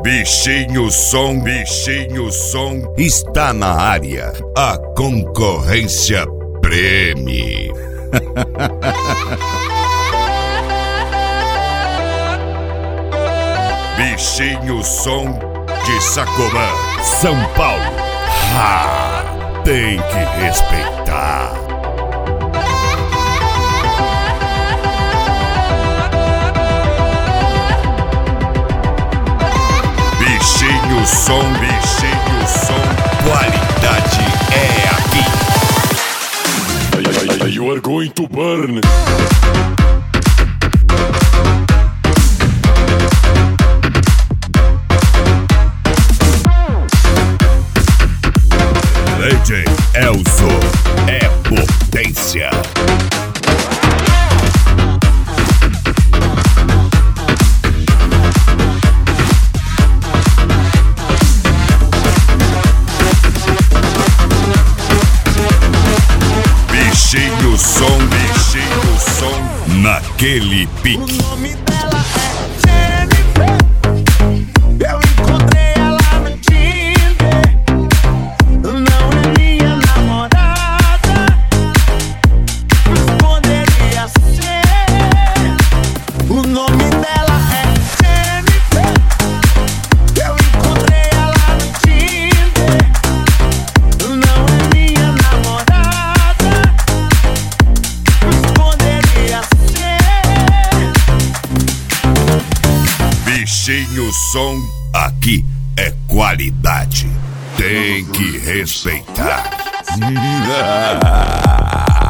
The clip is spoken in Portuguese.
Bichinho som está na área. A concorrência preme. Bichinho som de Sacomã, São Paulo. Tem que respeitar. Bichinho som, qualidade é aqui. You are going to burn. DJ Elzo é potência. Bichinho som naquele pique. O nome dela é Jennifer. Eu encontrei ela no Tinder. Não é minha namorada, poderia ser. O nome dela é Jennifer. Eu encontrei ela no Tinder. Não é minha namorada, poderia ser. Bichinho som, aqui é qualidade. Tem que respeitar.